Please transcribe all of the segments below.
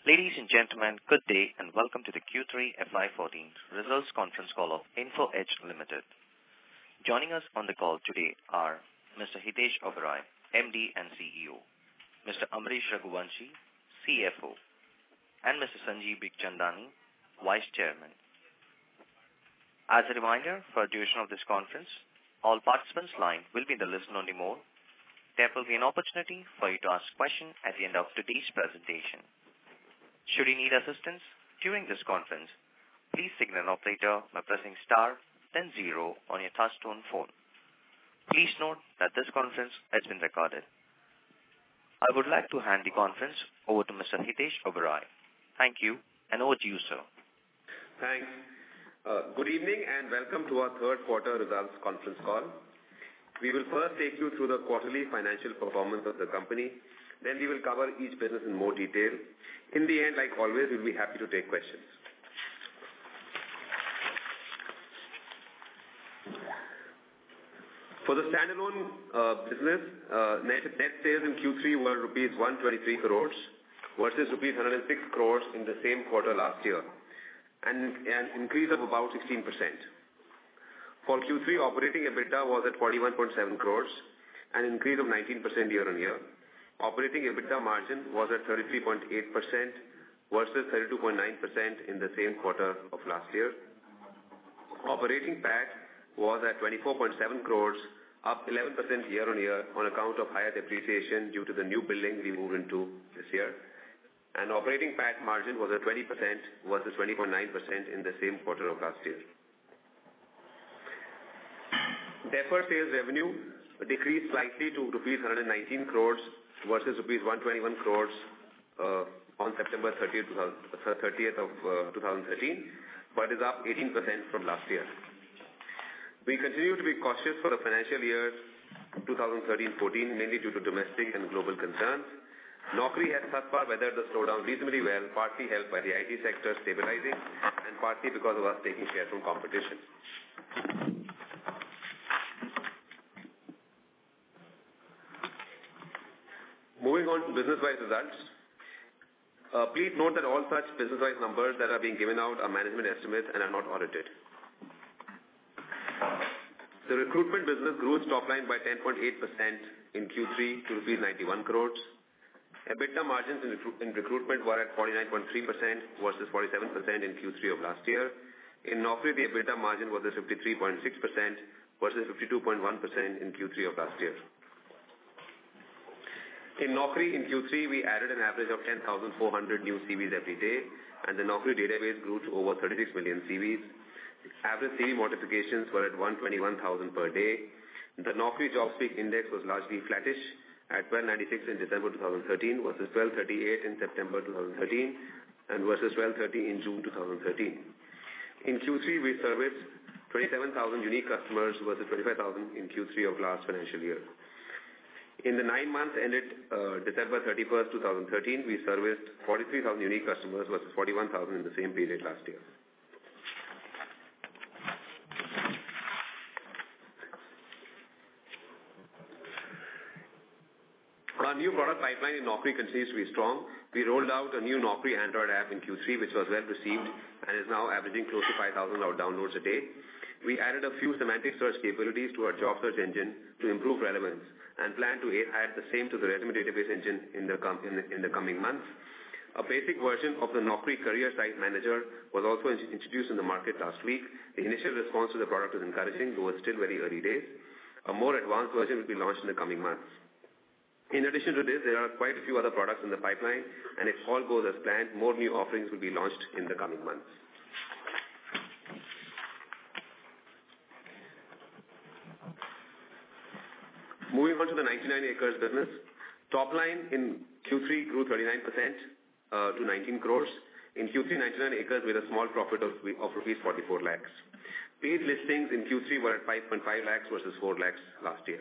Ladies and gentlemen, good day and welcome to the Q3 FY14 results conference call of Info Edge Limited. Joining us on the call today are Mr. Hitesh Oberoi, MD and CEO, Mr. Amrish Raghuvanshi, CFO, and Mr. Sanjeev Bikhchandani, Vice Chairman. As a reminder, for the duration of this conference, all participants' line will be in the listen-only mode. There will be an opportunity for you to ask questions at the end of today's presentation. Should you need assistance during this conference, please signal an operator by pressing star, then 0 on your touch-tone phone. Please note that this conference has been recorded. I would like to hand the conference over to Mr. Hitesh Oberoi. Thank you, and over to you, sir. Thanks. Good evening and welcome to our third quarter results conference call. We will first take you through the quarterly financial performance of the company. Then we will cover each business in more detail. In the end, like always, we'll be happy to take questions. For the standalone business, net sales in Q3 were rupees 123 crores versus rupees 106 crores in the same quarter last year, and an increase of about 16%. For Q3, operating EBITDA was at 41.7 crores, an increase of 19% year-on-year. Operating EBITDA margin was at 33.8% versus 32.9% in the same quarter of last year. Operating PAT was at 24.7 crores, up 11% year-on-year on account of higher depreciation due to the new building we moved into this year. And operating PAT margin was at 20% versus 20.9% in the same quarter of last year. Deferred sales revenue decreased slightly to rupees 119 crores versus rupees 121 crores on September 30th of 2013, but is up 18% from last year. We continue to be cautious for the financial year 2013-14, mainly due to domestic and global concerns. Naukri has thus far weathered the slowdown reasonably well, partly helped by the IT sector stabilizing and partly because of us taking share from competition. Moving on to business-wise results. Please note that all such business-wise numbers that are being given out are management estimates and are not audited. The recruitment business grew its top line by 10.8% in Q3 to rupees 91 crores. EBITDA margins in recruitment were at 49.3% versus 47% in Q3 of last year. In Naukri, the EBITDA margin was at 53.6% versus 52.1% in Q3 of last year. In Naukri, in Q3, we added an average of 10,400 new CVs every day, and the Naukri database grew to over 36 million CVs. Average CV modifications were at 121,000 per day. The Naukri JobSpeak index was largely flattish at 1296 in December 2013 versus 1238 in September 2013 and versus 1230 in June 2013. In Q3, we serviced 27,000 unique customers versus 25,000 in Q3 of last financial year. In the 9 months ended December 31st, 2013, we serviced 43,000 unique customers versus 41,000 in the same period last year. Our new product pipeline in Naukri continues to be strong. We rolled out a new Naukri Android app in Q3, which was well received and is now averaging close to 5,000 downloads a day. We added a few semantic search capabilities to our job search engine to improve relevance and plan to add the same to the resume database engine in the coming months. A basic version of the Naukri Career Site Manager was also introduced in the market last week. The initial response to the product is encouraging, though it's still very early days. A more advanced version will be launched in the coming months. In addition to this, there are quite a few other products in the pipeline, and if all goes as planned, more new offerings will be launched in the coming months. Moving on to the 99acres business. Top line in Q3 grew 39% to 19 crores. In Q3, 99acres with a small profit of rupees 44 lakhs. Paid listings in Q3 were at 5.5 lakhs versus 4 lakhs last year.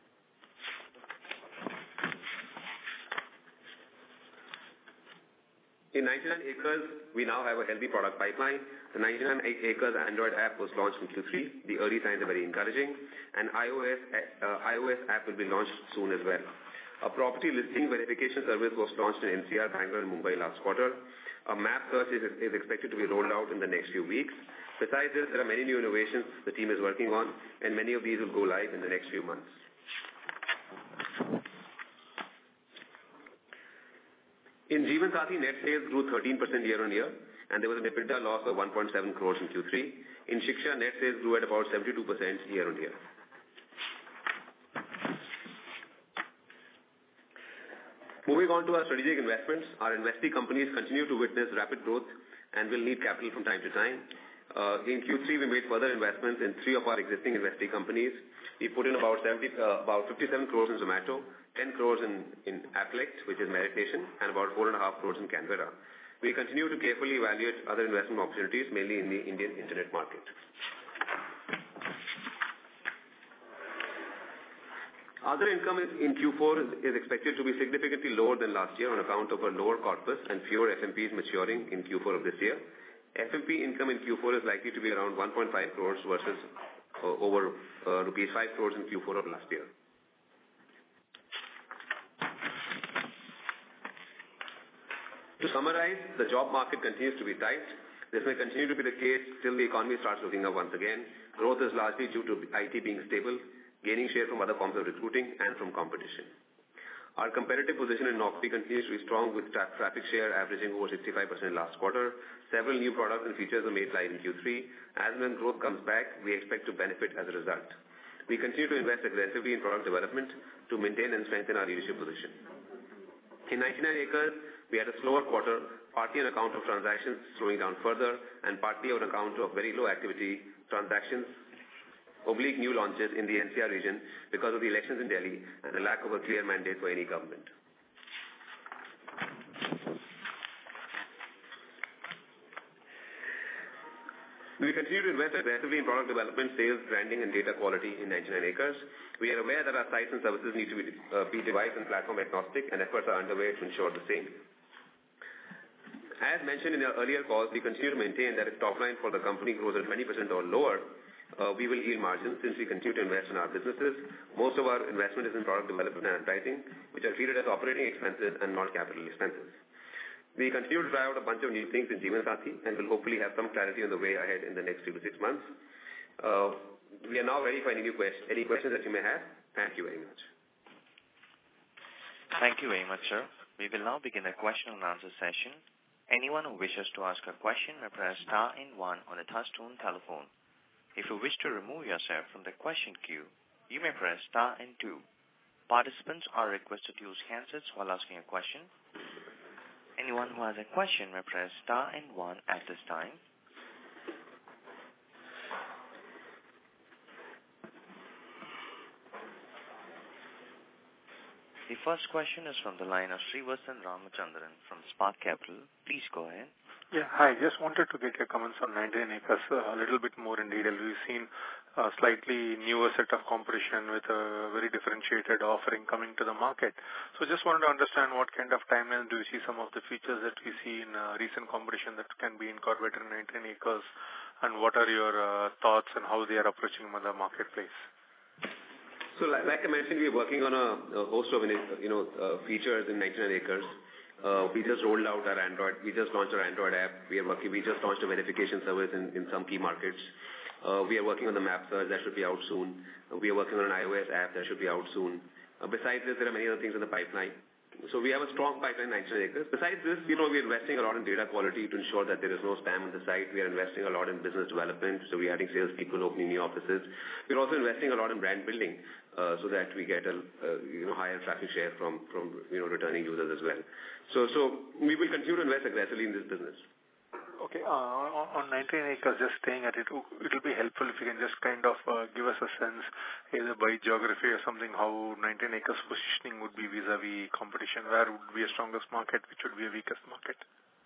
In 99acres, we now have a healthy product pipeline. The 99acres Android app was launched in Q3. The early signs are very encouraging. And iOS app will be launched soon as well. A property listing verification service was launched in NCR, Bangalore and Mumbai last quarter. A map search is expected to be rolled out in the next few weeks. Besides this, there are many new innovations the team is working on, and many of these will go live in the next few months. In Jeevan Sathi, net sales grew 13% year-on-year, and there was an EBITDA loss of 1.7 crores in Q3. In Shiksha, net sales grew at about 72% year-on-year. Moving on to our strategic investments, our investee companies continue to witness rapid growth and will need capital from time to time. In Q3, we made further investments in 3 of our existing investee companies. We put in about 57 crores in Zomato, 10 crores in Applect, which is meditation, and about 4.5 crores in Canberra. We continue to carefully evaluate other investment opportunities, mainly in the Indian internet market. Other income in Q4 is expected to be significantly lower than last year on account of a lower corpus and fewer FMPs maturing in Q4 of this year. FMP income in Q4 is likely to be around 1.5 crores versus over rupees 5 crores in Q4 of last year. To summarize, the job market continues to be tight. This may continue to be the case till the economy starts looking up once again. Growth is largely due to IT being stable, gaining share from other forms of recruiting and from competition. Our competitive position in Naukri continues to be strong with traffic share averaging over 65% last quarter. Several new products and features are made live in Q3. As when growth comes back, we expect to benefit as a result. We continue to invest aggressively in product development to maintain and strengthen our leadership position. In 99acres, we had a slower quarter, partly on account of transactions slowing down further and partly on account of very low activity transactions / new launches in the NCR region because of the elections in Delhi and the lack of a clear mandate for any government. We continue to invest aggressively in product development, sales, branding and data quality in 99acres. We are aware that our sites and services need to be device and platform agnostic, and efforts are underway to ensure the same. As mentioned in our earlier calls, we continue to maintain that if top line for the company grows at 20% or lower, we will yield margins since we continue to invest in our businesses. Most of our investment is in product development and advertising, which are treated as operating expenses and not capital expenses. We continue to try out a bunch of new things in Jeevan Sathi and will hopefully have some clarity on the way ahead in the next 3 to 6 months. We are now ready for any questions that you may have. Thank you very much. Thank you very much, sir. We will now begin a question and answer session. Anyone who wishes to ask a question may press star and 1 on a touch-tone telephone. If you wish to remove yourself from the question queue, you may press star and 2. Participants are requested to use handsets while asking a question. Anyone who has a question may press star and 1 at this time. The first question is from the line of Srivasan Ramachandran from Spark Capital. Please go ahead. Yeah, hi. Just wanted to get your comments on 99acres a little bit more in detail. We've seen a slightly newer set of competition with a very differentiated offering coming to the market. So just wanted to understand what kind of timeline do you see some of the features that we see in recent competition that can be incorporated in 99acres, and what are your thoughts on how they are approaching the marketplace? So like I mentioned, we're working on a host of features in 99acres. We just rolled out our Android. We just launched our Android app. We just launched a verification service in some key markets. We are working on the map search that should be out soon. We are working on an iOS app that should be out soon. Besides this, there are many other things in the pipeline. So we have a strong pipeline in 99acres. Besides this, we're investing a lot in data quality to ensure that there is no spam on the site. We are investing a lot in business development. So we're adding salespeople, opening new offices. We're also investing a lot in brand building so that we get a higher traffic share from returning users as well. So we will continue to invest aggressively in this business. Okay. On 99acres, just staying at it, it'll be helpful if you can just kind of give us a sense, either by geography or something, how 99acres positioning would be vis-a-vis competition. Where would be a strongest market, which would be a weakest market?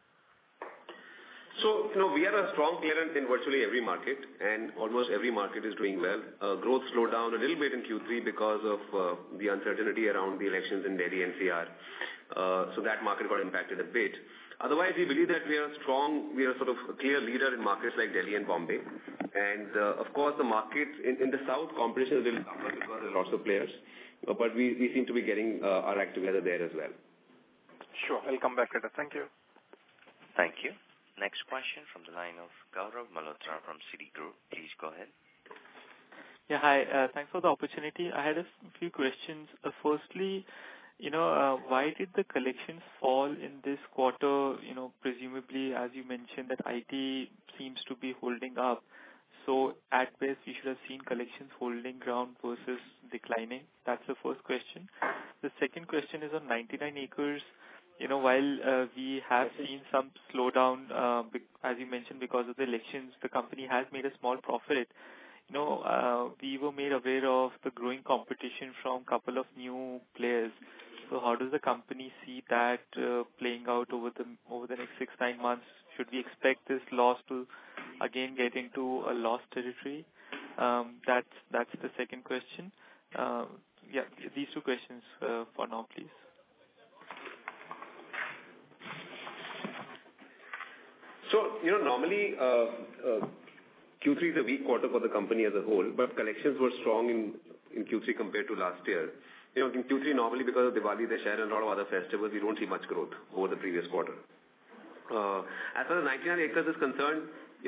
So, we are a strong player in virtually every market, and almost every market is doing well. Growth slowed down a little bit in Q3 because of the uncertainty around the elections in Delhi NCR. So that market got impacted a bit. Otherwise, we believe that we are sort of a clear leader in markets like Delhi and Bombay. And of course, the market in the south, competition is a little tougher because there are lots of players. but we seem to be getting our act together there as well. Sure. I'll come back later. Thank you. Thank you. Next question from the line of Gaurav Malhotra from Citigroup. Please go ahead. Yeah, hi. Thanks for the opportunity. I had a few questions. Firstly, why did the collections fall in this quarter? Presumably, as you mentioned, that IT seems to be holding up. So at best, we should have seen collections holding ground versus declining. That's the first question. The second question is on 99acres. While we have seen some slowdown, as you mentioned, because of the elections, the company has made a small profit. We were made aware of the growing competition from a couple of new players. So how does the company see that playing out over the next 6-9 months? Should we expect this loss to again get into a loss territory? That's the second question. These two questions for now, please. So, normally Q3 is a weak quarter for the company as a whole, but collections were strong in Q3 compared to last year. In Q3, normally because of Diwali, they share and a lot of other festivals, we don't see much growth over the previous quarter. As far as 99acres is concerned,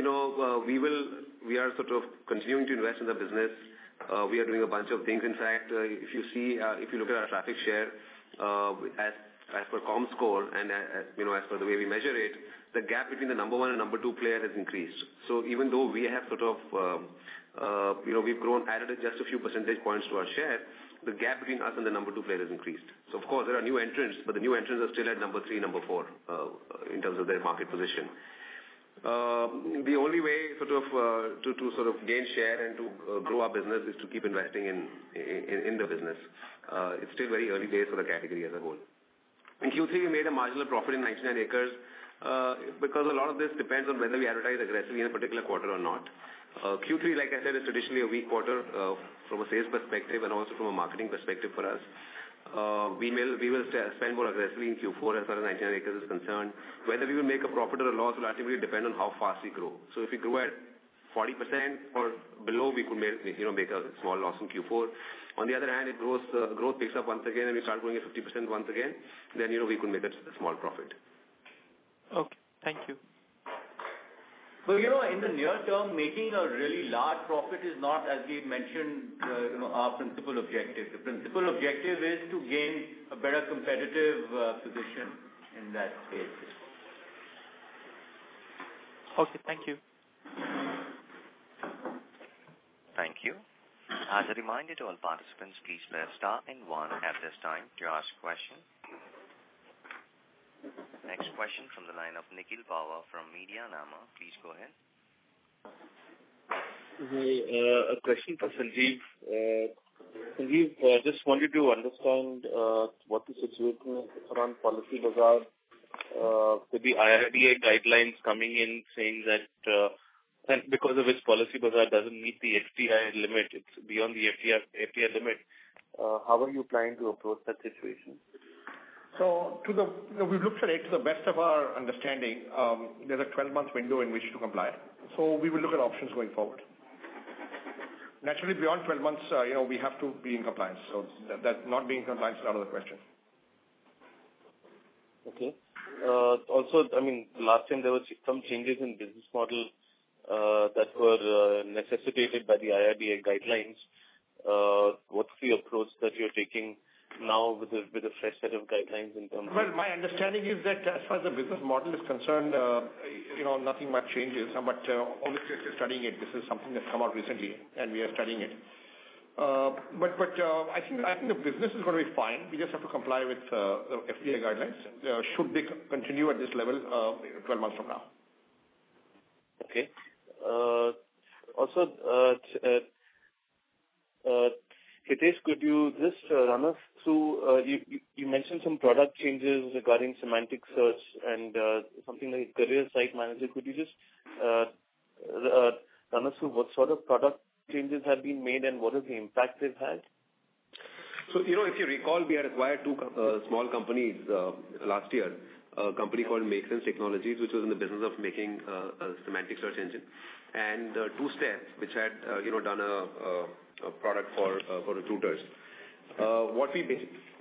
we are sort of continuing to invest in the business. We are doing a bunch of things. In fact, if you look at our traffic share, as per ComScore and as per the way we measure it, the gap between the number one and number two player has increased. So even though we have sort of, we've added just a few percentage points to our share, the gap between us and the number two player has increased. So of course there are new entrants, but the new entrants are still at number 3, number 4 in terms of their market position. The only way to sort of gain share and to grow our business is to keep investing in the business. It's still very early days for the category as a whole. In Q3, we made a marginal profit in 99acres because a lot of this depends on whether we advertise aggressively in a particular quarter or not. Q3, like I said, is traditionally a weak quarter from a sales perspective and also from a marketing perspective for us. We will spend more aggressively in Q4 as far as 99acres is concerned. Whether we will make a profit or a loss will ultimately depend on how fast we grow. So if we grow at 40% or below, we could make a small loss in Q4. On the other hand, if growth picks up once again and we start growing at 50% once again, then we could make a small profit. Okay, thank you. But in the near term, making a really large profit is not, as we mentioned, our principal objective. The principal objective is to gain a better competitive position in that space. Okay, thank you. Thank you. As a reminder to all participants, please press star and 1 at this time to ask question. Next question from the line of Nikhil Bawa from Medianama. Please go ahead. A question for Sanjeev. Sanjeev, just wanted to understand what the situation is around Policybazaar with the IRDA guidelines coming in saying that and because of which Policybazaar doesn't meet the FTI limit, it's beyond the FTI limit. How are you planning to approach that situation? So we've looked at it to the best of our understanding. There's a 12-month window in which to comply. So we will look at options going forward. Naturally, beyond 12 months, we have to be in compliance. So that not being in compliance is out of the question. Okay. Also, last time there were some changes in business model that were necessitated by the IRDA guidelines. What's the approach that you're taking now with a fresh set of guidelines in terms of... Well, my understanding is that as far as the business model is concerned, nothing much changes. But obviously, we're studying it. This is something that's come out recently, and we are studying it. But I think the business is going to be fine. We just have to comply with the FDA guidelines. Should they continue at this level 12 months from now? Okay. Also, Hitesh, could you just run us through, you mentioned some product changes regarding semantic search and something like career site manager. Could you just run us through what sort of product changes have been made and what is the impact they've had? So, if you recall, we had acquired two small companies last year. A company called MakeSense Technologies, which was in the business of making a semantic search engine, and Two Step, which had done a product for recruiters. What we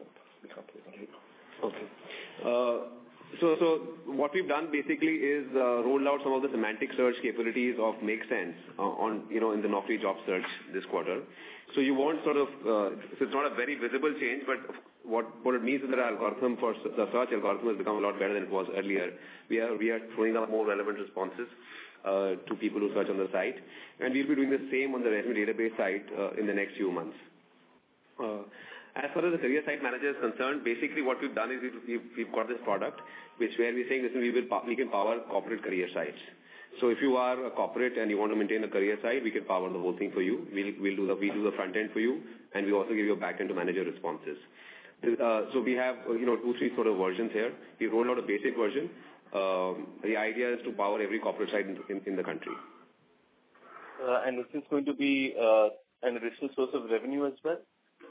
what we've done basically is rolled out some of the semantic search capabilities of MakeSense in the Naukri job search this quarter. So you want so it's not a very visible change, but what it means is that our algorithm for the search algorithm has become a lot better than it was earlier. We are throwing up more relevant responses to people who search on the site, and we'll be doing the same on the resume database site in the next few months. As far as the career site manager is concerned, basically what we've done is we've got this product where we're saying, listen, we can power corporate career sites. So if you are a corporate and you want to maintain a career site, we can power the whole thing for you. We do the front end for you, and we also give you a back end to manage your responses. So we have 2-3 sort of versions here. We rolled out a basic version. The idea is to power every corporate site in the country. And is this going to be an additional source of revenue as well?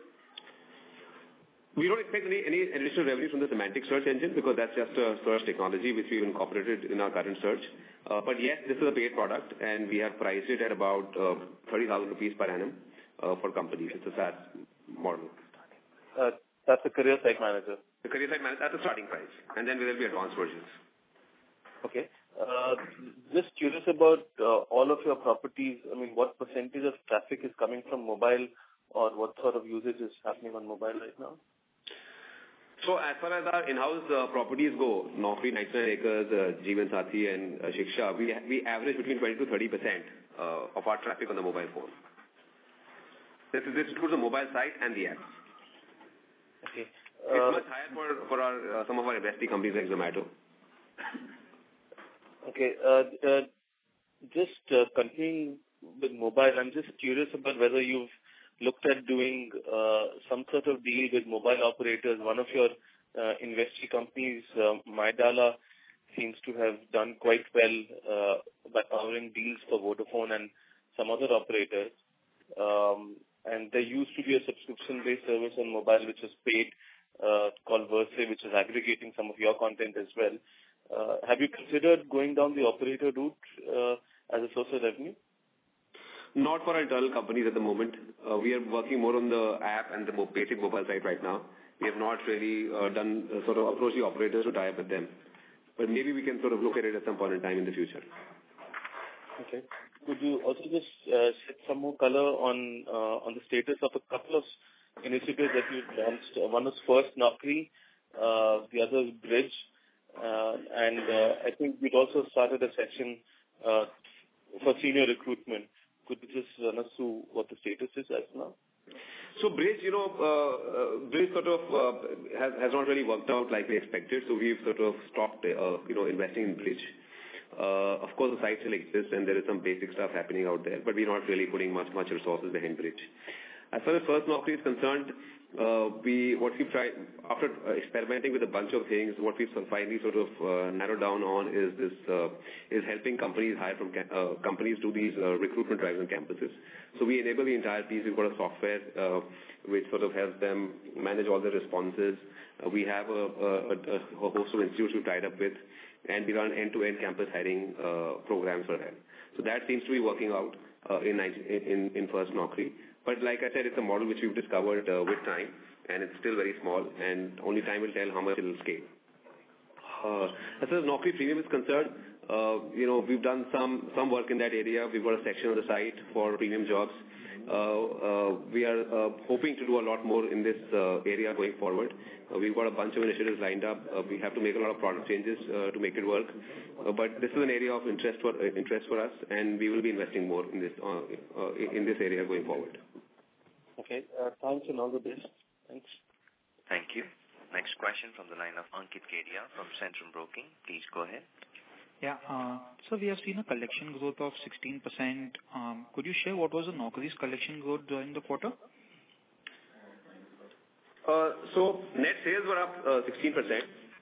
We don't expect any additional revenue from the semantic search engine because that's just a search technology which we've incorporated in our current search. But yes, this is a paid product, and we have priced it at about 30,000 rupees per annum for companies. It's a SaaS model. That's a career site manager. The career site manager, that's the starting price, and then there will be advanced versions. Okay. Just curious about all of your properties. I mean, what percentage of traffic is coming from mobile, or what sort of usage is happening on mobile right now? So as far as our in-house properties go, Naukri, 99acres, Jeevan Sathi and Shiksha, we average between 20 to 30% of our traffic on the mobile phone. This includes the mobile site and the app. Okay. It's much higher for our some of our investee companies like Zomato. Okay. Just continuing with mobile, I'm just curious about whether you've looked at doing some sort of deal with mobile operators. One of your investee companies, Mydala, seems to have done quite well by powering deals for Vodafone and some other operators. And there used to be a subscription-based service on mobile which was paid called Verse, which is aggregating some of your content as well. Have you considered going down the operator route as a source of revenue? Not for our internal companies at the moment. We are working more on the app and the basic mobile site right now. We have not really done sort of approach the operators to tie up with them. But maybe we can sort of look at it at some point in time in the future. Okay. Could you also just shed some more color on the status of a couple of initiatives that you launched? One was First Naukri, the other is Bridge, and I think we'd also started a section for senior recruitment. Could you just run us through what the status is as now? So Bridge, Bridge sort of has not really worked out like we expected. So we've sort of stopped, investing in Bridge. Of course, the site still exists and there is some basic stuff happening out there, but we're not really putting much resources behind Bridge. As far as First Naukri is concerned, what we've tried after experimenting with a bunch of things, what we've finally sort of narrowed down on is helping companies hire from companies do these recruitment drives on campuses. So we enable the entire piece. We've got a software which sort of helps them manage all the responses. We have a host of institutes we've tied up with, and we run end-to-end campus hiring programs for them. So that seems to be working out in First Naukri. But like I said, it's a model which we've discovered with time, and it's still very small, and only time will tell how much it will scale. As far as Naukri Premium is concerned, we've done some work in that area. We've got a section on the site for premium jobs. We are hoping to do a lot more in this area going forward. We've got a bunch of initiatives lined up. We have to make a lot of product changes to make it work. But this is an area of interest for us, and we will be investing more in this area going forward. Okay. Thanks and all the best. Thanks. Thank you. Next question from the line of Ankit Kedia from Centrum Broking. Please go ahead. Yeah. So we have seen a collection growth of 16%. Could you share what was the Naukri's collection growth during the quarter? So net sales were up 16%.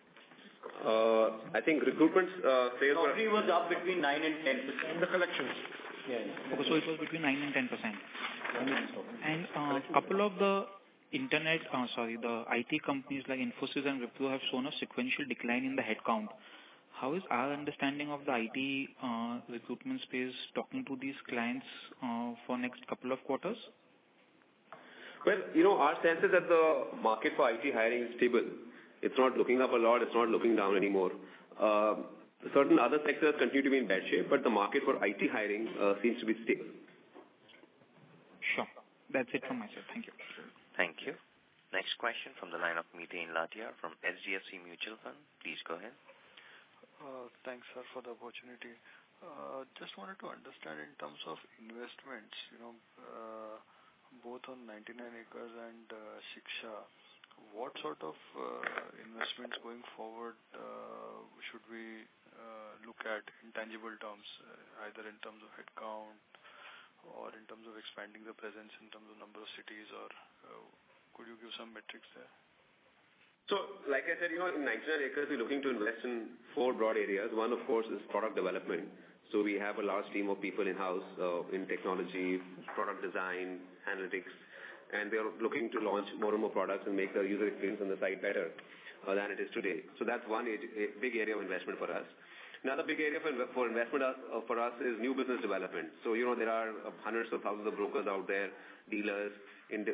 I think recruitment sales were... Naukri was up between 9 and 10%. The collections. Okay, so it was between 9 and 10%. And a couple of the the IT companies like Infosys and Wipro have shown a sequential decline in the headcount. How is our understanding of the IT recruitment space talking to these clients for next couple of quarters? Well, our sense is that the market for IT hiring is stable. It's not looking up a lot. It's not looking down anymore. Certain other sectors continue to be in bad shape, but the market for IT hiring seems to be stable. Sure. That's it from my side. Thank you. Thank you. Next question from the line of Miten Latia from SGFC Mutual Fund. Please go ahead. Thanks, sir, for the opportunity. Just wanted to understand in terms of investments, both on 99 acres and Shiksha, what sort of investments going forward should we look at in tangible terms, either in terms of headcount or in terms of expanding the presence in terms of number of cities, or could you give some metrics there? So, like I said, in 99 acres, we're looking to invest in 4 broad areas. One, of course, is product development. So we have a large team of people in-house in technology, product design, analytics, and they're looking to launch more and more products and make the user experience on the site better than it is today. So that's one big area of investment for us. Another big area for investment for us is new business development. So, there are hundreds of thousands of brokers out there, dealers in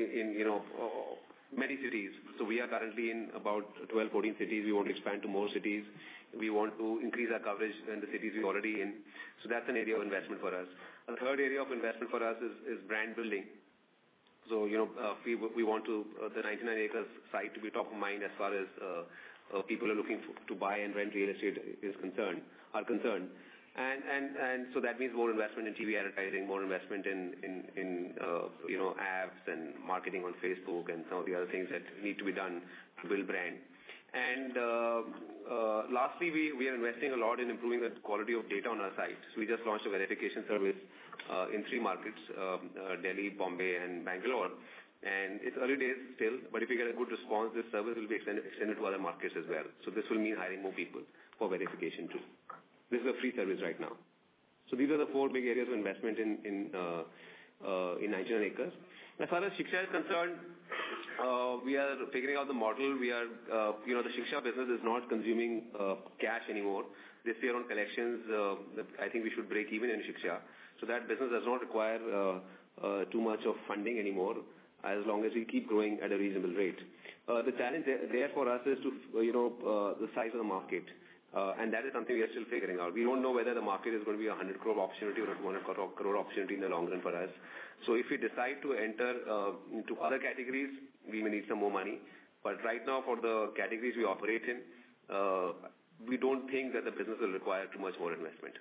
many cities. So we are currently in about 12, 14 cities. We want to expand to more cities. We want to increase our coverage in the cities we're already in. So that's an area of investment for us. A third area of investment for us is brand building. So, we want the 99 acres site to be top of mind as far as people are looking to buy and rent real estate are concerned. And so that means more investment in TV advertising, more investment in apps and marketing on Facebook and some of the other things that need to be done to build brand. And lastly, we are investing a lot in improving the quality of data on our site. So we just launched a verification service in 3 markets, Delhi, Bombay, and Bangalore. And it's early days still, but if we get a good response, this service will be extended to other markets as well. So this will mean hiring more people for verification too. This is a free service right now. So these are the 4 big areas of investment in 99 acres. As far as Shiksha is concerned, we are figuring out the model. We are, the Shiksha business is not consuming cash anymore. This year on collections, I think we should break even in Shiksha. So that business does not require too much of funding anymore, as long as we keep growing at a reasonable rate. The challenge there for us is to, the size of the market. And that is something we are still figuring out. We don't know whether the market is going to be a 100 crore opportunity or a 200 crore opportunity in the long run for us. So if we decide to enter into other categories, we may need some more money. But right now, for the categories we operate in, we don't think that the business will require too much more investment.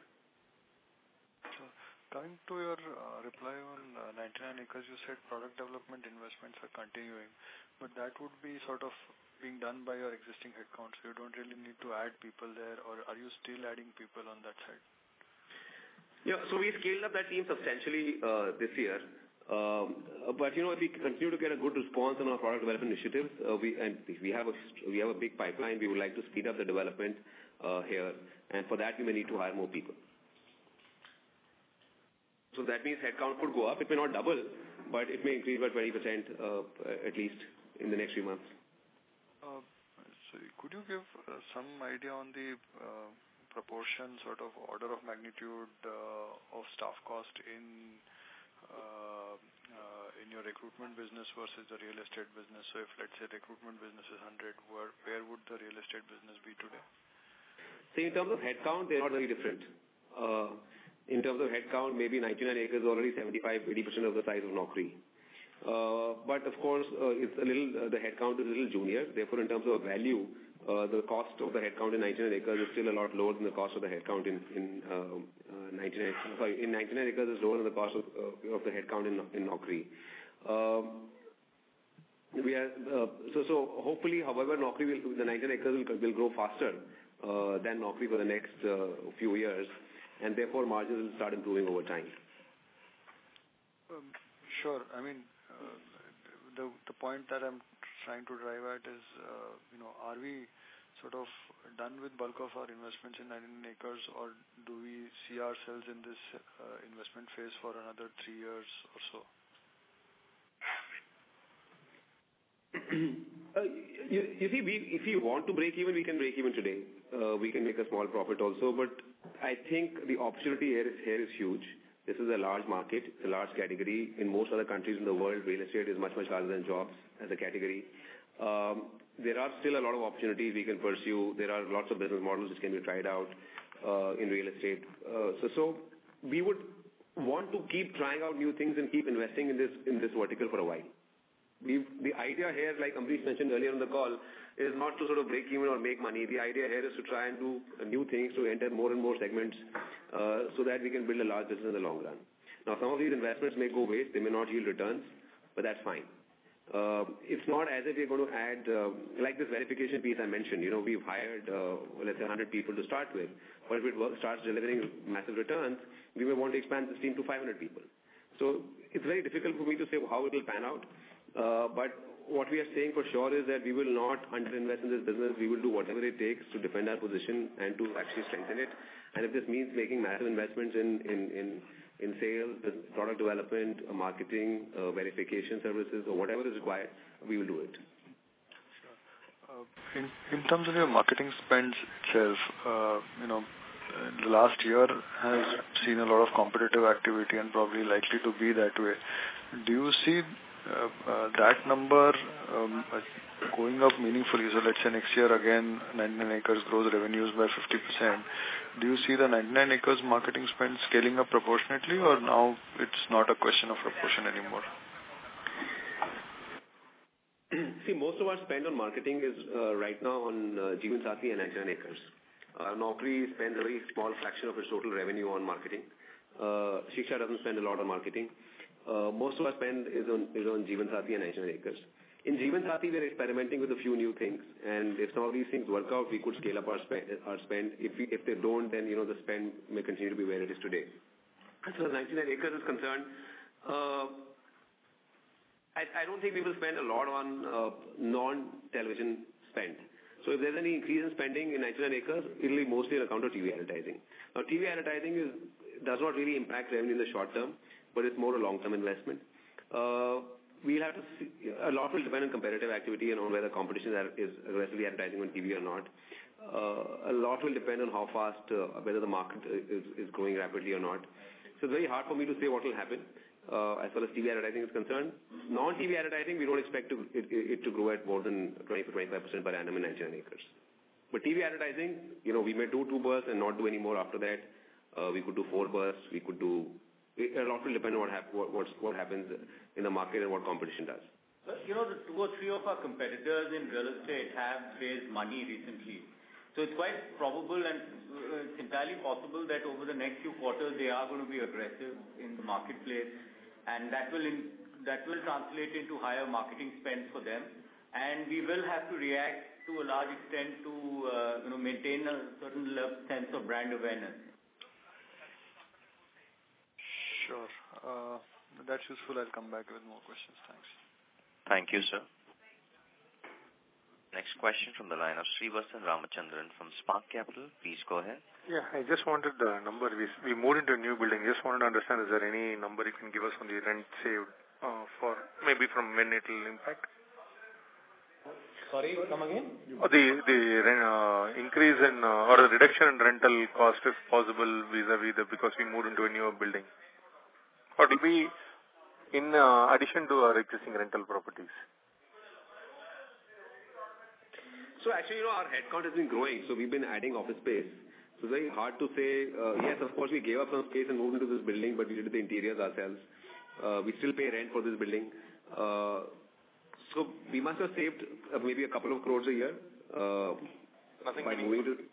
Coming to your reply on 99 acres, you said product development investments are continuing, but that would be sort of being done by your existing headcount, so you don't really need to add people there, or are you still adding people on that side? Yeah, so we scaled up that team substantially this year. But if we continue to get a good response on our product development initiatives, we have a big pipeline. We would like to speed up the development here, and for that we may need to hire more people. So that means headcount could go up. It may not double, but it may increase by 20% at least in the next few months. So could you give some idea on the proportion, sort of order of magnitude of staff cost in your recruitment business versus the real estate business? So if, let's say, recruitment business is 100, where would the real estate business be today? So in terms of headcount, they're not very different. In terms of headcount, maybe 99 acres is already 75-80% of the size of Naukri. But of course, the headcount is a little junior. Therefore, in terms of value, the cost of the headcount in 99 acres is still a lot lower than the cost of the headcount in 99 acres is lower than the cost of the headcount in Naukri. So hopefully, however, the 99 acres will grow faster than Naukri for the next few years, and therefore margins will start improving over time. Sure. I mean, the point that I'm trying to drive at is, are we sort of done with bulk of our investments in 99 acres, or do we see ourselves in this investment phase for another 3 years or so? You see, if we want to break even, we can break even today. We can make a small profit also, but I think the opportunity here is huge. This is a large market. It's a large category. In most other countries in the world, real estate is much, much larger than jobs as a category. There are still a lot of opportunities we can pursue. There are lots of business models which can be tried out in real estate. So we would want to keep trying out new things and keep investing in this vertical for a while. The idea here, like Ambrish mentioned earlier on the call, is not to sort of break even or make money. The idea here is to try and do new things, to enter more and more segments, so that we can build a large business in the long run. Now, some of these investments may go waste. They may not yield returns, but that's fine. It's not as if we're going to add, like this verification piece I mentioned, we've hired, let's say 100 people to start with. But if it starts delivering massive returns, we may want to expand this team to 500 people. So it's very difficult for me to say how it will pan out. But what we are saying for sure is that we will not underinvest in this business. We will do whatever it takes to defend our position and to actually strengthen it. And if this means making massive investments in sales, product development, marketing, verification services, or whatever is required, we will do it. Sure. In terms of your marketing spends itself, the last year has seen a lot of competitive activity and probably likely to be that way. Do you see that number going up meaningfully? So let's say next year again, 99acres grows revenues by 50%. Do you see the 99acres marketing spend scaling up proportionately, or now it's not a question of proportion anymore? See, most of our spend on marketing is right now on Jeevansathi and 99acres. Naukri spends a very small fraction of its total revenue on marketing. Shiksha doesn't spend a lot on marketing. Most of our spend is on Jeevansathi and 99acres. In Jeevansathi, we're experimenting with a few new things, and if some of these things work out, we could scale up our spend. If they don't, then the spend may continue to be where it is today. As far as 99acres is concerned, I don't think we will spend a lot on non-television spend. So if there's any increase in spending in 99acres, it will be mostly on account of TV advertising. Now, TV advertising does not really impact revenue in the short term, but it's more a long-term investment. We'll have to see. A lot will depend on competitive activity and on whether competition is aggressively advertising on TV or not. A lot will depend on how fast, whether the market is growing rapidly or not. So it's very hard for me to say what will happen as far as TV advertising is concerned. Non-TV advertising, we don't expect it to grow at more than 20-25% per annum in 99acres. But TV advertising, we may do 2 bursts and not do any more after that. We could do 4 bursts. We could do. A lot will depend on what happens in the market and what competition does. The 2 or 3 of our competitors in real estate have raised money recently. So it's quite probable and it's entirely possible that over the next few quarters they are going to be aggressive in the marketplace, and that will translate into higher marketing spends for them. And we will have to react to a large extent to maintain a certain sense of brand awareness. Sure. That's useful. I'll come back with more questions. Thanks. Thank you, sir. Next question from the line of Srivasan Ramachandran from Spark Capital. Please go ahead. Yeah, I just wanted the number. We moved into a new building. Just wanted to understand, is there any number you can give us on the rent saved for maybe from when it will impact? Sorry, come again? The increase in or the reduction in rental cost, if possible, vis-a-vis because we moved into a newer building. Or it will be in addition to our existing rental properties? So actually, our headcount has been growing, so we've been adding office space. So it's very hard to say, yes, of course, we gave up some space and moved into this building, but we did the interiors ourselves. We still pay rent for this building. So we must have saved maybe a couple of crores a year. Nothing by moving to.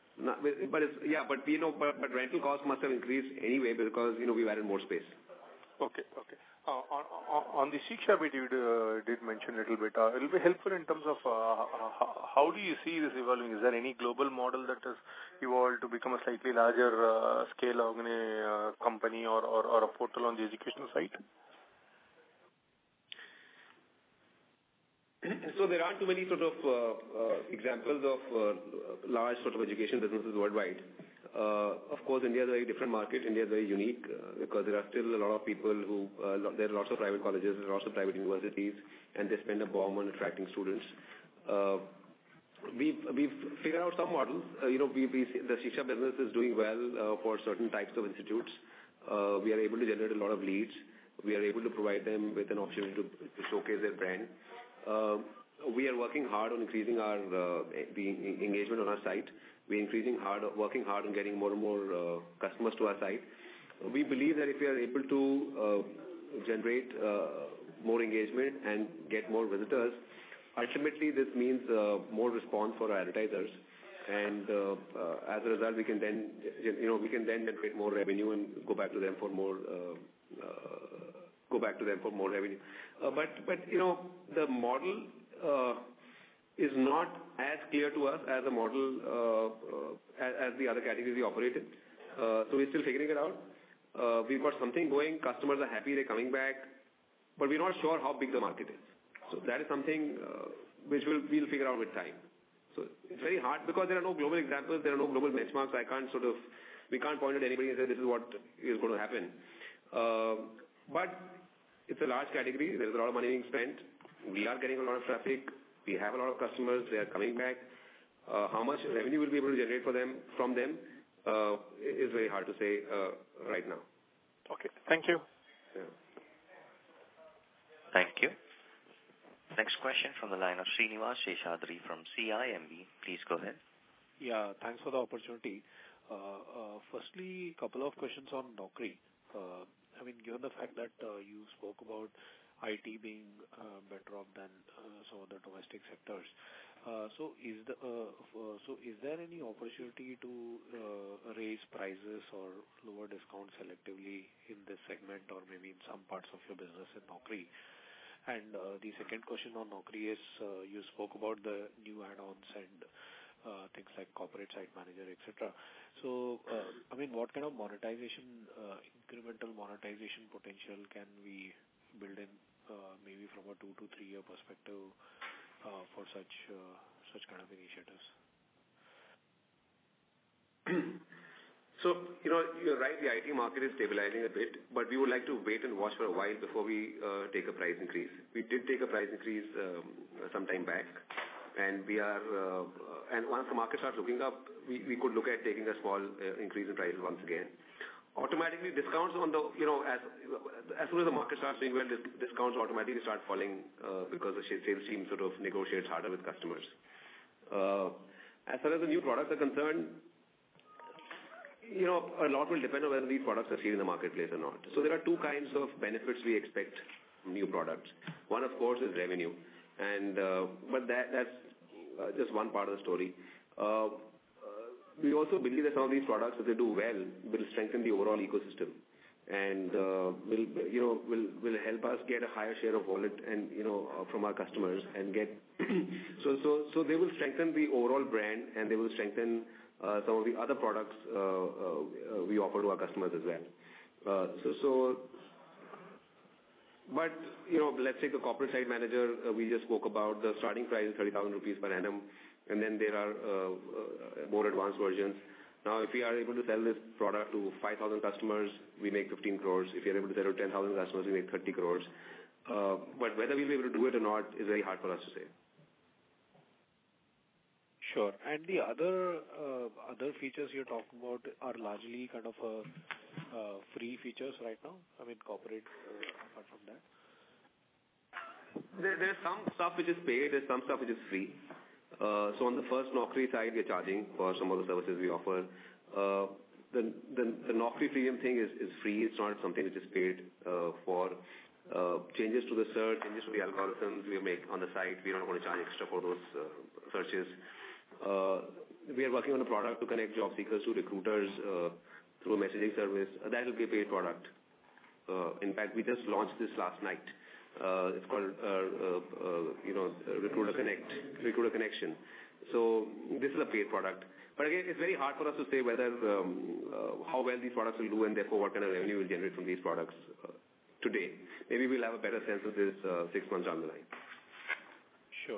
But rental costs must have increased anyway because we've added more space. Okay. On the Shiksha bit, you did mention a little bit. It will be helpful in terms of how do you see this evolving? Is there any global model that has evolved to become a slightly larger scale company or a portal on the education side? So there aren't too many sort of examples of large sort of education businesses worldwide. Of course, India is a very different market. India is very unique because there are still a lot of people there are lots of private colleges, there are lots of private universities, and they spend a bomb on attracting students. We've figured out some models. The Shiksha business is doing well for certain types of institutes. We are able to generate a lot of leads. We are able to provide them with an opportunity to showcase their brand. We are working hard on increasing our the engagement on our site. We're working hard on getting more and more customers to our site. We believe that if we are able to generate more engagement and get more visitors, ultimately this means more response for our advertisers, and as a result, we can then generate more revenue and go back to them for more revenue. But the model is not as clear to us as a model as the other categories we operate in. So we're still figuring it out. We've got something going. Customers are happy. They're coming back, but we're not sure how big the market is. So that is something which we'll figure out with time. So it's very hard because there are no global examples, there are no global benchmarks. We can't point at anybody and say this is what is going to happen. But it's a large category. There's a lot of money being spent. We are getting a lot of traffic. We have a lot of customers. They are coming back. How much revenue we'll be able to generate from them is very hard to say right now. Okay. Thank you. Yeah. Thank you. Next question from the line of Srinivas Seshadri from CIMB. Please go ahead. Yeah, thanks for the opportunity. Firstly, a couple of questions on Naukri. Given the fact that you spoke about IT being better off than some of the domestic sectors, so is there any opportunity to raise prices or lower discounts selectively in this segment or maybe in some parts of your business in Naukri? And the second question on Naukri is you spoke about the new add-ons and things like corporate site manager, etc. So, what kind of incremental monetization potential can we build in maybe from a 2 to 3 year perspective for such kind of initiatives? So, you're right, the IT market is stabilizing a bit, but we would like to wait and watch for a while before we take a price increase. We did take a price increase some time back, and and once the market starts looking up, we could look at taking a small increase in prices once again. Automatically, discounts on the, as soon as the market starts doing well, discounts automatically start falling because the sales team sort of negotiates harder with customers. As far as the new products are concerned, a lot will depend on whether these products are seen in the marketplace or not. So there are two kinds of benefits we expect from new products. One, of course, is revenue, but that's just one part of the story. We also believe that some of these products, if they do well, will strengthen the overall ecosystem and will help us get a higher share of wallet and from our customers and get so they will strengthen the overall brand and they will strengthen some of the other products we offer to our customers as well. But let's take the corporate site manager we just spoke about. The starting price is 30,000 rupees per annum, and then there are more advanced versions. Now, if we are able to sell this product to 5,000 customers, we make 15 crores. If we are able to sell to 10,000 customers, we make 30 crores. But whether we'll be able to do it or not is very hard for us to say. Sure. And the other features you're talking about are largely kind of free features right now? Corporate, apart from that? There's some stuff which is paid, there's some stuff which is free. So on the first Naukri side, we're charging for some of the services we offer. The Naukri premium thing is free. It's not something which is paid for. Changes to the search, changes to the algorithms we make on the site, we're not going to charge extra for those searches. We are working on a product to connect job seekers to recruiters through a messaging service. That will be a paid product. In fact, we just launched this last night. It's called Recruiter Connection. So this is a paid product. But again, it's very hard for us to say whether how well these products will do and therefore what kind of revenue we'll generate from these products today. Maybe we'll have a better sense of this 6 months down the line. Sure.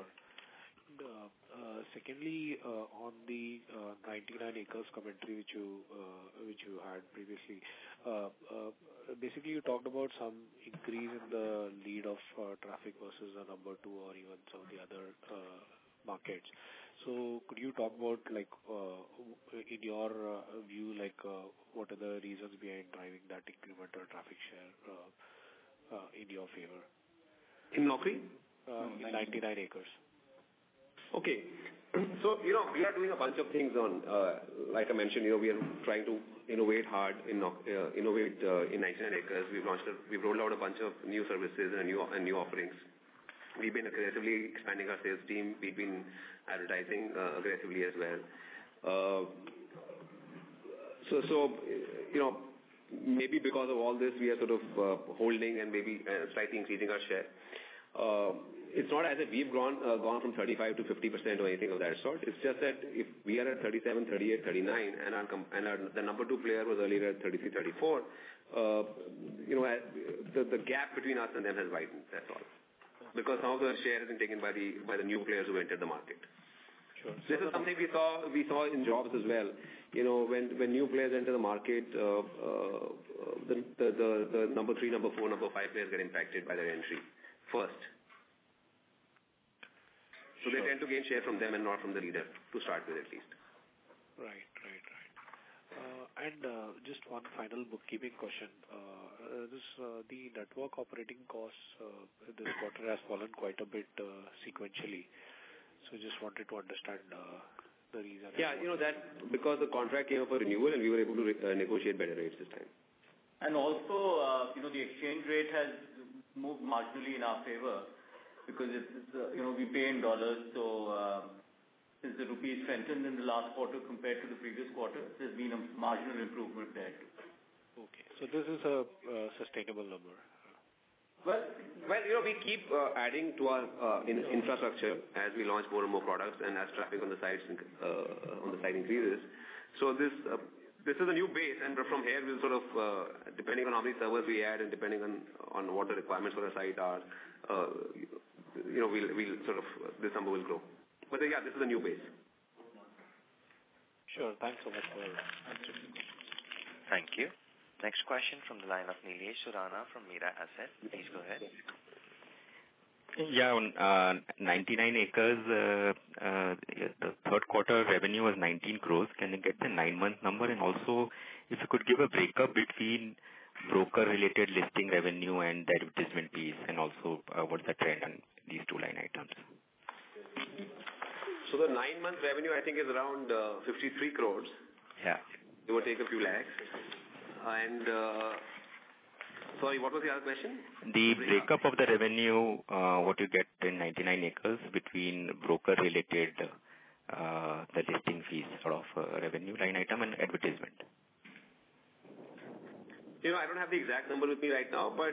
Secondly, on the 99 acres commentary which you had previously, basically you talked about some increase in the lead of traffic versus the number 2 or even some of the other markets. So could you talk about, like, in your view, like, what are the reasons behind driving that incremental traffic share in your favor? In Naukri? In 99 acres. Okay. So, we are doing a bunch of things on, like I mentioned, we are trying to innovate hard in 99 acres. We've rolled out a bunch of new services and new offerings. We've been aggressively expanding our sales team. We've been advertising aggressively as well. Maybe because of all this, we are sort of holding and maybe slightly increasing our share. It's not as if we've gone from 35 to 50% or anything of that sort. It's just that if we are at 37, 38, 39, and the number 2 player was earlier at 33, 34, the gap between us and them has widened. That's all. Because some of the share has been taken by the new players who entered the market. Sure. This is something we saw in jobs as well. When new players enter the market, the number 3, number 4, number 5 players get impacted by their entry first. So they tend to gain share from them and not from the leader, to start with at least. Right. And just one final bookkeeping question. The network operating costs this quarter has fallen quite a bit sequentially. So just wanted to understand the reason. Yeah, that because the contract came up for renewal and we were able to negotiate better rates this time. And also, the exchange rate has moved marginally in our favor because we pay in dollars. So since the rupee strengthened in the last quarter compared to the previous quarter, there's been a marginal improvement there too. Okay, so this is a sustainable number. Well, we keep adding to our infrastructure as we launch more and more products and as traffic on the site increases. So this is a new base, and from here we'll sort of, depending on how many servers we add and depending on what the requirements for the site are, we'll sort of, this number will grow. But yeah, this is a new base. Sure. Thanks so much for answering. Thank you. Next question from the line of Nilesh Surana from Mira Asset. Please go ahead. Yeah, on 99 acres, the third quarter revenue was 19 crores. Can you get the 9-month number? And also, if you could give a breakup between broker-related listing revenue and the advertisement piece, and also what's the trend on these 2 line items? So the 9-month revenue, I think, is around 53 crores. Yeah. It will take a few lakhs. And sorry, what was the other question? The breakup of the revenue, what you get in 99 acres between broker-related, the listing fees sort of revenue line item and advertisement. I don't have the exact number with me right now, but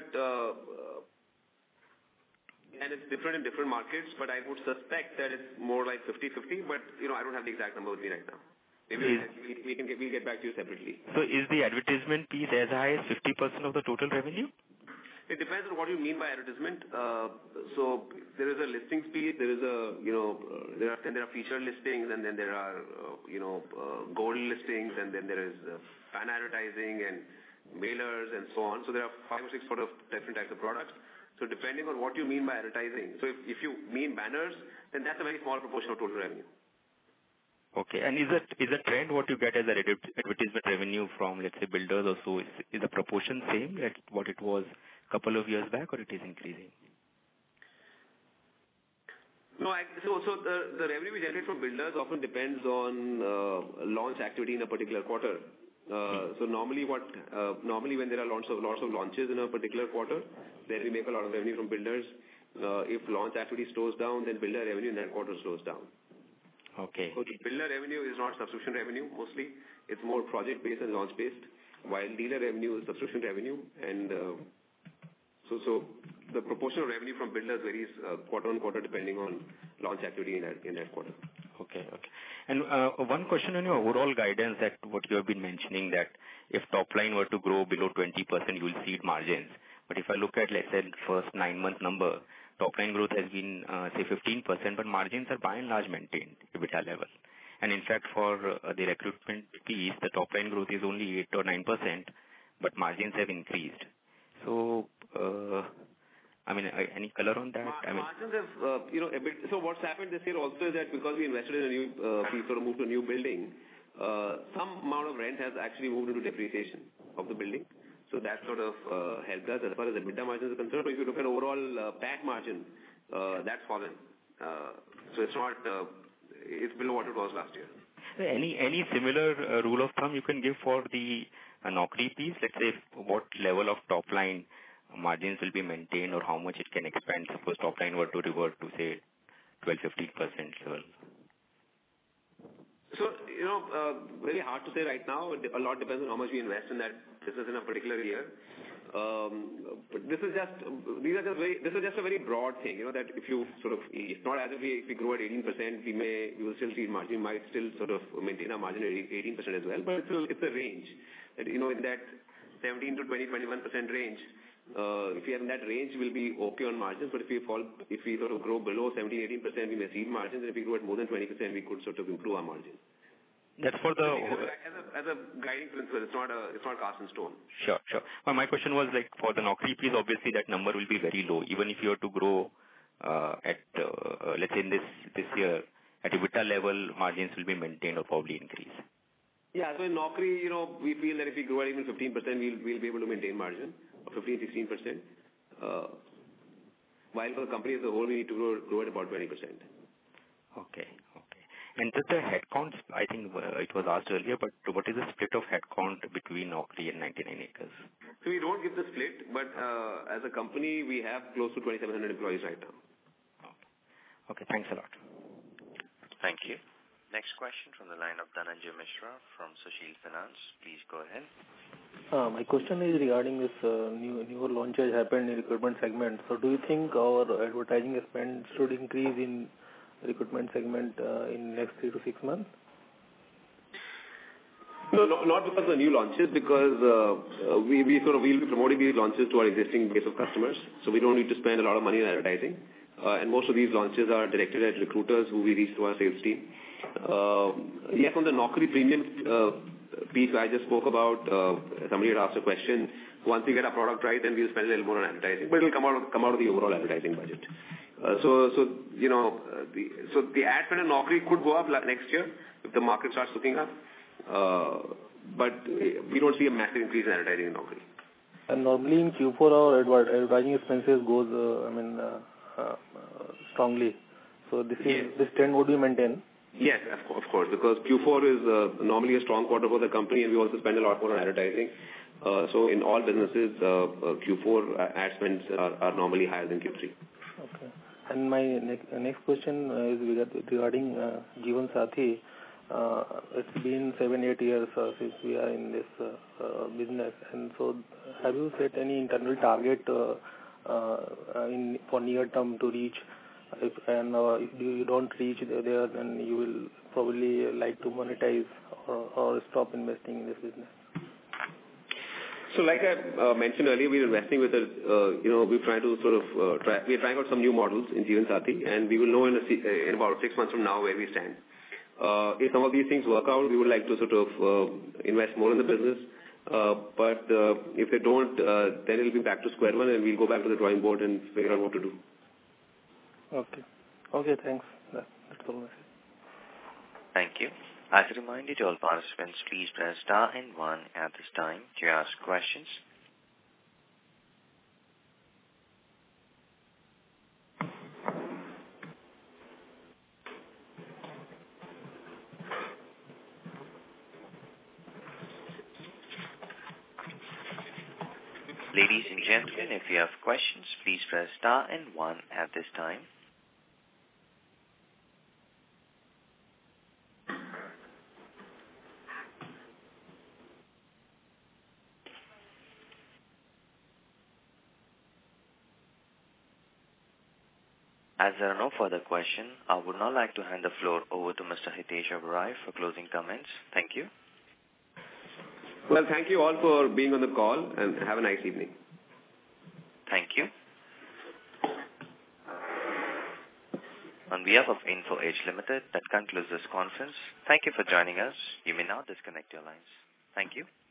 and it's different in different markets, but I would suspect that it's more like 50-50, but I don't have the exact number with me right now. Maybe we'll get back to you separately. So is the advertisement piece as high as 50% of the total revenue? It depends on what you mean by advertisement. So there is a listings piece, there are featured listings, and then there are gold listings, and then there is fan advertising and mailers and so on. So there are 5 or 6 sort of different types of products. So depending on what you mean by advertising, so if you mean banners, then that's a very small proportion of total revenue. Okay. And is the trend what you get as an advertisement revenue from, let's say, builders or so, is the proportion same like what it was a couple of years back, or it is increasing? No, so the revenue we generate from builders often depends on launch activity in a particular quarter. So normally when there are lots of launches in a particular quarter, then we make a lot of revenue from builders. If launch activity slows down, then builder revenue in that quarter slows down. Okay. So builder revenue is not subscription revenue mostly. It's more project-based and launch-based, while dealer revenue is subscription revenue. And so the proportion of revenue from builders varies quarter on quarter depending on launch activity in that quarter. Okay. And one question on your overall guidance, that what you have been mentioning, that if top line were to grow below 20%, you will see margins. But if I look at, let's say, first 9-month number, top line growth has been, say, 15%, but margins are by and large maintained EBITDA level. And in fact, for the recruitment piece, the top line growth is only 8 or 9%, but margins have increased. So, I mean, any color on that? Margins have, a bit. So what's happened this year also is that because we invested in a new, we sort of moved to a new building, some amount of rent has actually moved into depreciation of the building. So that sort of helped us as far as the EBITDA margins are concerned. But if you look at overall PAT margin, that's fallen. So it's not, it's below what it was last year. Any similar rule of thumb you can give for the Naukri piece? Let's say what level of top line margins will be maintained or how much it can expand. Suppose top line were to revert to say 12-15% level. So, very hard to say right now. A lot depends on how much we invest in that business in a particular year. But this is just a very broad thing, that if you sort of, it's not as if we grow at 18%, we will still see margin, might still sort of maintain our margin at 18% as well, but it's a range. That, in that 17 to 20, 21% range, if we are in that range, we'll be okay on margins, but if we sort of grow below 17, 18%, we may see margins, and if we grow at more than 20%, we could sort of improve our margins. That's for the... As a guiding principle, it's not cast in stone. Sure. Well, my question was like for the Naukri piece, obviously that number will be very low. Even if you were to grow at, let's say in this year, at EBITDA level, margins will be maintained or probably increase. Yeah, so in Naukri, we feel that if we grow at even 15%, we'll be able to maintain margin of 15-16%. While for the company as a whole, we need to grow at about 20%. Okay. And just the headcounts, I think it was asked earlier, but what is the split of headcount between Naukri and 99acres? So we don't give the split, but as a company, we have close to 2,700 employees right now. Okay, thanks a lot. Thank you. Next question from the line of Dhananjay Mishra from Sushil Finance. Please go ahead. My question is regarding this newer launches happened in recruitment segment. So do you think our advertising spend should increase in recruitment segment in next 3 to 6 months? No, not because of the new launches, because we'll be promoting these launches to our existing base of customers. So we don't need to spend a lot of money on advertising. And most of these launches are directed at recruiters who we reach through our sales team. Yes, on the Naukri premium piece I just spoke about, somebody had asked a question. Once we get our product right, then we'll spend a little more on advertising, but it'll come out of the overall advertising budget. So the ad spend on Naukri could go up next year if the market starts looking up. But we don't see a massive increase in advertising in Naukri. And normally in Q4 our advertising expenses goes, strongly. So this trend would be maintained. Yes, of course, because Q4 is normally a strong quarter for the company, and we also spend a lot more on advertising. So in all businesses, Q4 ad spends are normally higher than Q3. Okay. And my next question is regarding Jeevansathi. It's been 7-8 years since we are in this business, and so have you set any internal target for near term to reach? If you don't reach there, then you will probably like to monetize or stop investing in this business. So like I mentioned earlier, we're investing with we're trying to we're trying out some new models in Jeevansathi, and we will know in about 6 months from now where we stand. If some of these things work out, we would like to invest more in the business. But if they don't, then it'll be back to square one, and we'll go back to the drawing board and figure out what to do. Okay, thanks. That's all. Thank you. As a reminder to all participants, please press star and 1 at this time to ask questions. Ladies and gentlemen, if you have questions, please press star and 1 at this time. As there are no further questions, I would now like to hand the floor over to Mr. Hitesh Oberoi for closing comments. Thank you. Well, thank you all for being on the call, and have a nice evening. Thank you. On behalf of Info Edge Limited, that concludes this conference. Thank you for joining us. You may now disconnect your lines. Thank you.